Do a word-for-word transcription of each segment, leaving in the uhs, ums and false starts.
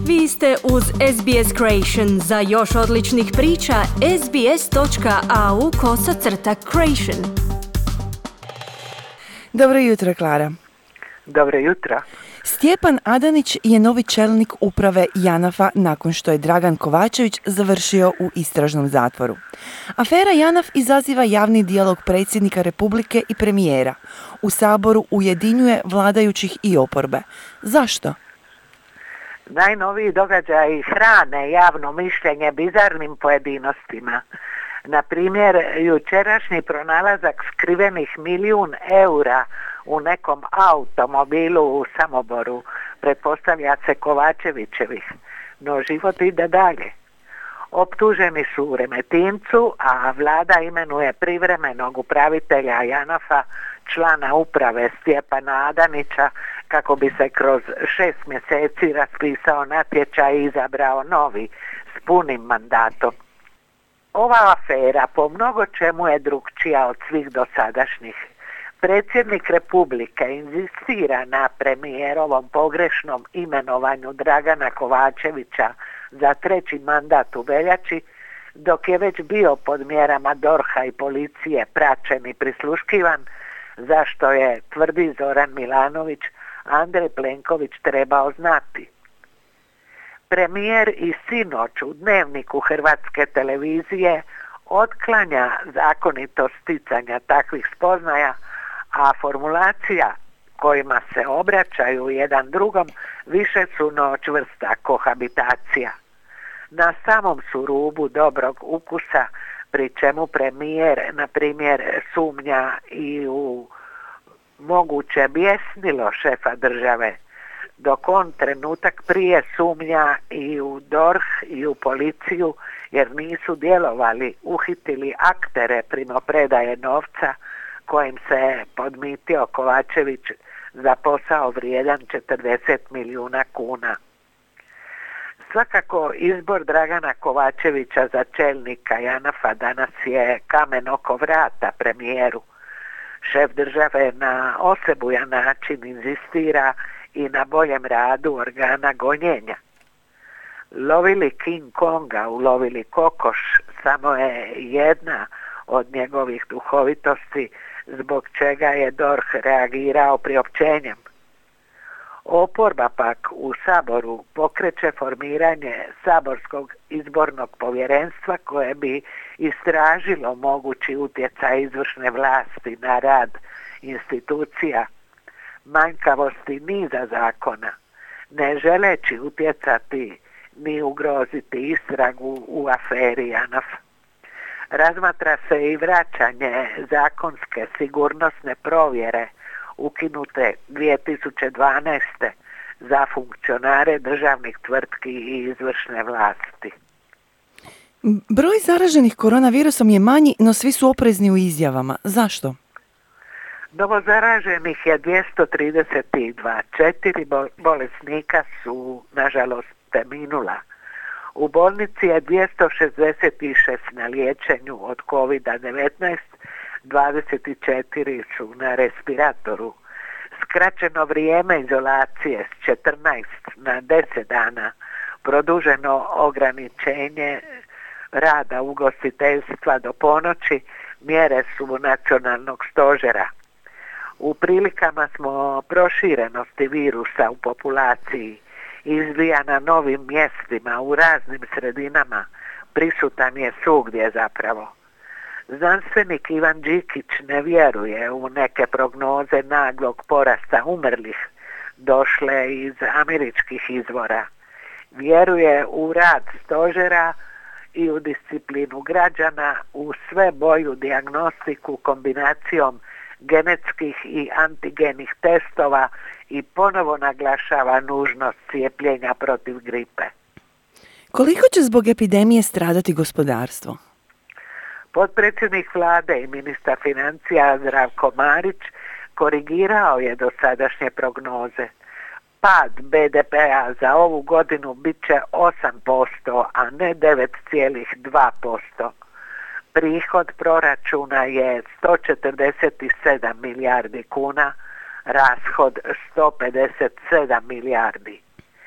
Vi ste uz S B S Creation. Za još odličnih priča, sbs.au kosacrta creation. Dobro jutro, Klara. Dobro jutro. Stjepan Adanić je novi čelnik uprave JANAF-a nakon što je Dragan Kovačević završio u istražnom zatvoru. Afera JANAF izaziva javni dijalog predsjednika Republike i premijera. U Saboru ujedinjuje vladajućih i oporbe. Zašto? Najnoviji događaji hrane javno mišljenje bizarnim pojedinostima. Na primjer, jučerašnji pronalazak skrivenih milijun eura u nekom automobilu u Samoboru, pretpostavlja se Kovačevićevih, no život ide dalje. Optuženi su u Remetincu, a vlada imenuje privremenog upravitelja JANAF-a, člana uprave Stjepana Adanića, kako bi se kroz šest mjeseci raspisao natječaj i izabrao novi s punim mandatom. Ova afera po mnogo čemu je drukčija od svih dosadašnjih. Predsjednik Republike inzistira na premijerovom pogrešnom imenovanju Dragana Kovačevića za treći mandat u veljači, dok je već bio pod mjerama dorha i policije praćen i prisluškivan, zašto je, tvrdi Zoran Milanović, Andrej Plenković trebao znati. Premijer i sinoć u Dnevniku Hrvatske televizije otklanja zakonitost sticanja takvih spoznaja, a formulacija kojima se obraćaju jedan drugom više su no čvrsta kohabitacija. Na samom su rubu dobrog ukusa, pri čemu premijer, na primjer, sumnja i u moguće bjesnilo šefa države, dok on trenutak prije sumnja i u dorh i u policiju, jer nisu djelovali, uhitili aktere primopredaje novca kojim se podmitio Kovačević za posao vrijedan četrdeset milijuna kuna. Svakako izbor Dragana Kovačevića za čelnika JANAF-a danas je kamen oko vrata premijeru. Šef države na osebujan način inzistira i na boljem radu organa gonjenja. Lovili King Konga, ulovili kokoš, samo je jedna od njegovih duhovitosti, zbog čega je dorh reagirao priopćenjem. Oporba pak u Saboru pokreće formiranje saborskog izbornog povjerenstva koje bi istražilo mogući utjecaj izvršne vlasti na rad institucija, manjkavosti niza zakona, ne želeći utjecati ni ugroziti istragu u aferi JANAF. Razmatra se i vraćanje zakonske sigurnosne provjere ukinute dvije tisuće dvanaeste za funkcionare državnih tvrtki i izvršne vlasti. Broj zaraženih koronavirusom je manji, no svi su oprezni u izjavama. Zašto? Novozaraženih je dvjesto trideset dva. Četiri bolesnika su, nažalost, preminula. U bolnici je dvjesto šezdeset šest na liječenju od kovid devetnaest, dvadeset četiri su na respiratoru. Skraćeno vrijeme izolacije s četrnaest na deset dana, produženo ograničenje rada ugostiteljstva do ponoći, mjere su nacionalnog stožera. U prilikama smo proširenosti virusa u populaciji, izbija na novim mjestima, u raznim sredinama, prisutan je svugdje zapravo. Znanstvenik Ivan Đikić ne vjeruje u neke prognoze naglog porasta umrlih, došle iz američkih izvora. Vjeruje u rad stožera i u disciplinu građana, u sve bolju dijagnostiku kombinacijom genetskih i antigenih testova i ponovo naglašava nužnost cijepljenja protiv gripe. Koliko će zbog epidemije stradati gospodarstvo? Potpredsjednik vlade i ministar financija Zdravko Marić korigirao je dosadašnje prognoze. Pad be de pea za ovu godinu bit će osam posto, a ne devet zarez dva posto. Prihod proračuna je sto četrdeset sedam milijardi kuna, rashod sto pedeset sedam milijardi.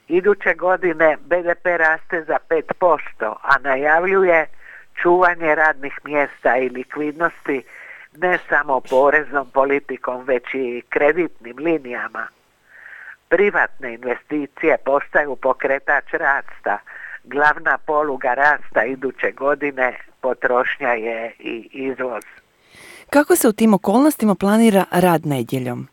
Iduće godine be de pe raste za pet posto, a najavljuje čuvanje radnih mjesta i likvidnosti ne samo poreznom politikom, već i kreditnim linijama. Privatne investicije postaju pokretač rasta. Glavna poluga rasta iduće godine potrošnja je i izvoz. Kako se u tim okolnostima planira rad nedjeljom?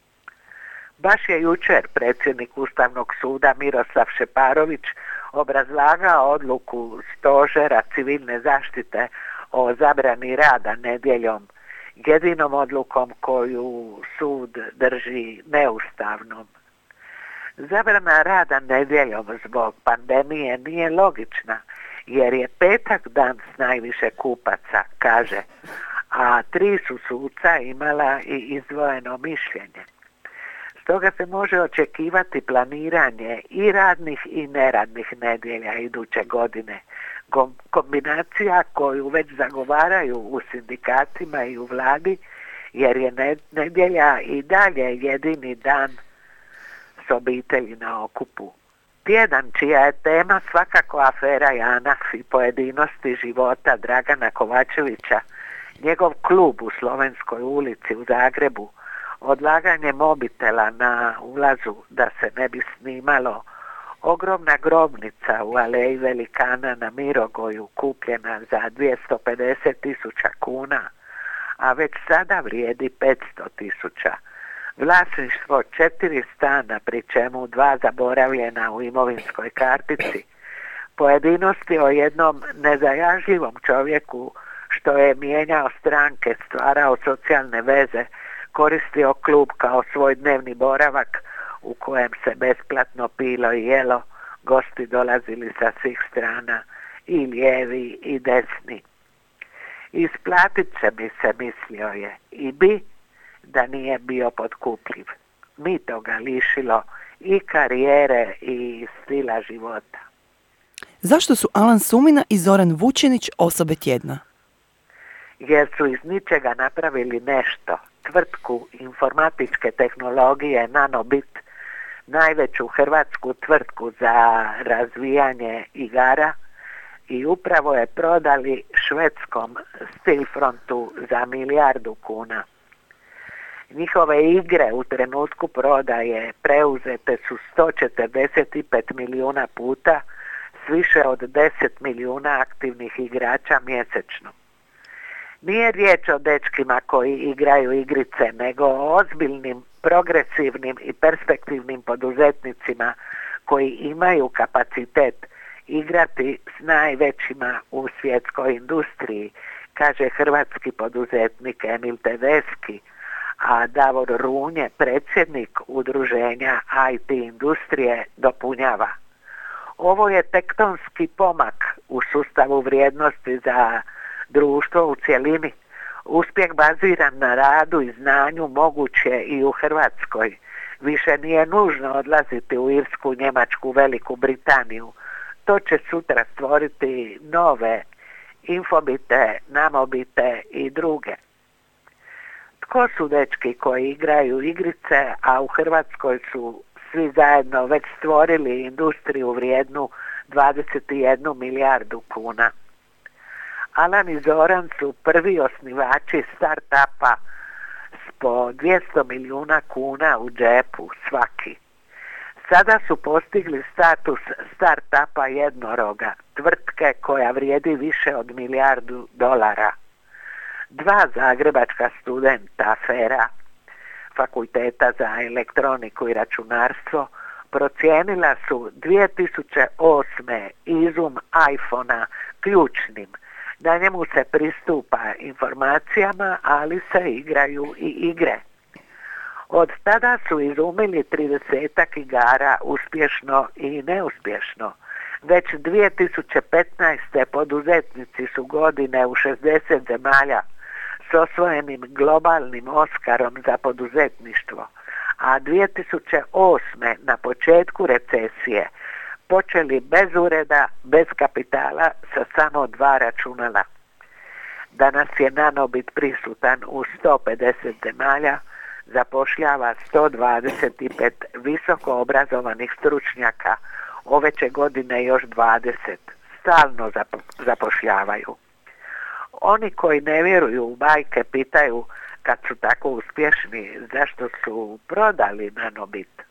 Baš je jučer predsjednik Ustavnog suda Miroslav Šeparović obrazlagao odluku Stožera civilne zaštite o zabrani rada nedjeljom, jedinom odlukom koju sud drži neustavnom. Zabrana rada nedjeljom zbog pandemije nije logična, jer je petak dan s najviše kupaca, kaže, a tri su suca imala i izdvojeno mišljenje. Stoga se može očekivati planiranje i radnih i neradnih nedjelja iduće godine. Kombinacija koju već zagovaraju u sindikatima i u vladi, jer je nedjelja i dalje jedini dan s obitelji na okupu. Tjedan čija je tema svakako afera JANAF i pojedinosti života Dragana Kovačevića, njegov klub u Slovenskoj ulici u Zagrebu, odlaganje mobitela na ulazu da se ne bi snimalo, ogromna grobnica u Aleji Velikana na Mirogoju kupljena za dvjesto pedeset tisuća kuna, a već sada vrijedi petsto tisuća. Vlasništvo četiri stana, pri čemu dva zaboravljena u imovinskoj kartici. Pojedinosti o jednom nezajažljivom čovjeku što je mijenjao stranke, stvarao socijalne veze, koristio klub kao svoj dnevni boravak u kojem se besplatno pilo i jelo, gosti dolazili sa svih strana, i lijevi i desni. Isplatit će mi se, mislio je, i bi da nije bio potkupljiv. Mito ga lišilo i karijere i stila života. Zašto su Alan Sumina i Zoran Vučinić osobe tjedna? Jer su iz ničega napravili nešto. Tvrtku informatičke tehnologije Nanobit, najveću hrvatsku tvrtku za razvijanje igara, i upravo je prodali švedskom Stillfrontu za milijardu kuna. Njihove igre u trenutku prodaje preuzete su sto četrdeset pet milijuna puta s više od deset milijuna aktivnih igrača mjesečno. Nije riječ o dečkima koji igraju igrice, nego o ozbiljnim, progresivnim i perspektivnim poduzetnicima koji imaju kapacitet igrati s najvećima u svjetskoj industriji, kaže hrvatski poduzetnik Emil Tedeschi, a Davor Runje, predsjednik udruženja i te industrije, dopunjava. Ovo je tektonski pomak u sustavu vrijednosti za društvo u cjelini. Uspjeh baziran na radu i znanju moguće i u Hrvatskoj. Više nije nužno odlaziti u Irsku, Njemačku, Veliku Britaniju. To će sutra stvoriti nove Infobite, Namobite i druge. Tko su dečki koji igraju igrice, a u Hrvatskoj su svi zajedno već stvorili industriju vrijednu dvadeset jednu milijardu kuna? Alan i Zoran su prvi osnivači start-upa s po dvjesto milijuna kuna u džepu svaki. Sada su postigli status start-upa jednoroga, tvrtke koja vrijedi više od milijardu dolara. Dva zagrebačka studenta afera Fakulteta za elektroniku i računarstvo procijenila su dvije tisuće osme izum iPhona ključnim. Na njemu se pristupa informacijama, ali se igraju i igre. Od tada su izumili tridesetak igara uspješno i neuspješno. Već dvije tisuće petnaeste poduzetnici su godine u šezdeset zemalja s osvojenim globalnim Oskarom za poduzetništvo, a dvije tisuće osme na početku recesije počeli bez ureda, bez kapitala, sa samo dva računala. Danas je Nanobit prisutan u sto pedeset zemalja, zapošljava sto dvadeset pet visoko obrazovanih stručnjaka, ove će godine još dvadeset, stalno zapošljavaju. Oni koji ne vjeruju u bajke pitaju kad su tako uspješni zašto su prodali Nanobit.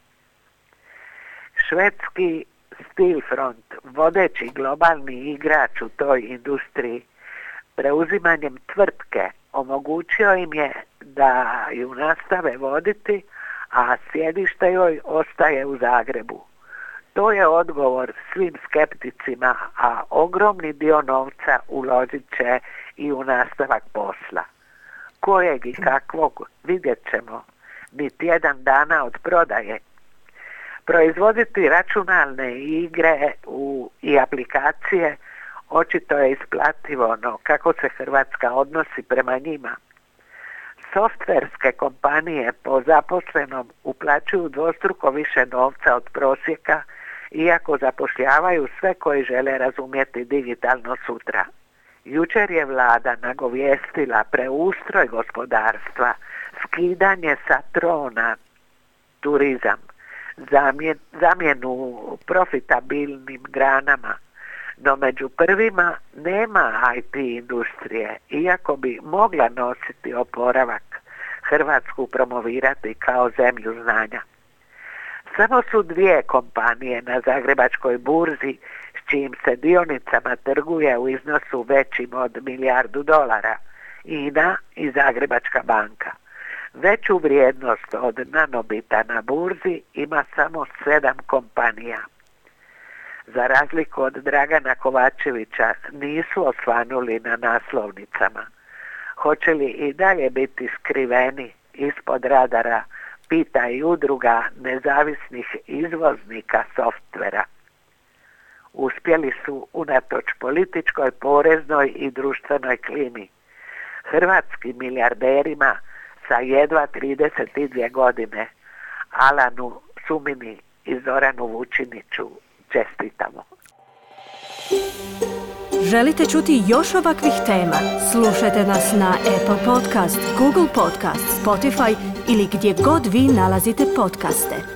Švedski Stillfront, vodeći globalni igrač u toj industriji, preuzimanjem tvrtke omogućio im je da ju nastave voditi, a sjedište joj ostaje u Zagrebu. To je odgovor svim skepticima, a ogromni dio novca uložit će i u nastavak posla. Kojeg i kakvog vidjet ćemo ni tjedan dana od prodaje. Proizvoditi računalne igre u, i aplikacije očito je isplativo, no kako se Hrvatska odnosi prema njima? Softverske kompanije po zaposlenom uplaćuju dvostruko više novca od prosjeka, iako zapošljavaju sve koji žele razumjeti digitalno sutra. Jučer je vlada nagovijestila preustroj gospodarstva, skidanje sa trona, turizam, zamjen, zamjenu profitabilnim granama, no među prvima nema I T industrije, iako bi mogla nositi oporavak, Hrvatsku promovirati kao zemlju znanja. Samo su dvije kompanije na Zagrebačkoj burzi s čijim se dionicama trguje u iznosu većim od milijardu dolara, I N A i Zagrebačka banka. Veću vrijednost od Nanobita na burzi ima samo sedam kompanija. Za razliku od Dragana Kovačevića nisu osvanuli na naslovnicama. Hoće li i dalje biti skriveni ispod radara, pita i udruga nezavisnih izvoznika softvera. Uspjeli su unatoč političkoj, poreznoj i društvenoj klimi. Hrvatskim milijarderima sa jedva trideset dvije godine, Alanu Sumini i Zoranu Vučiniću, čestitamo. Želite čuti još ovakvih tema? Slušajte nas na Apple Podcast, Google Podcast, Spotify ili gdje god vi nalazite podcaste.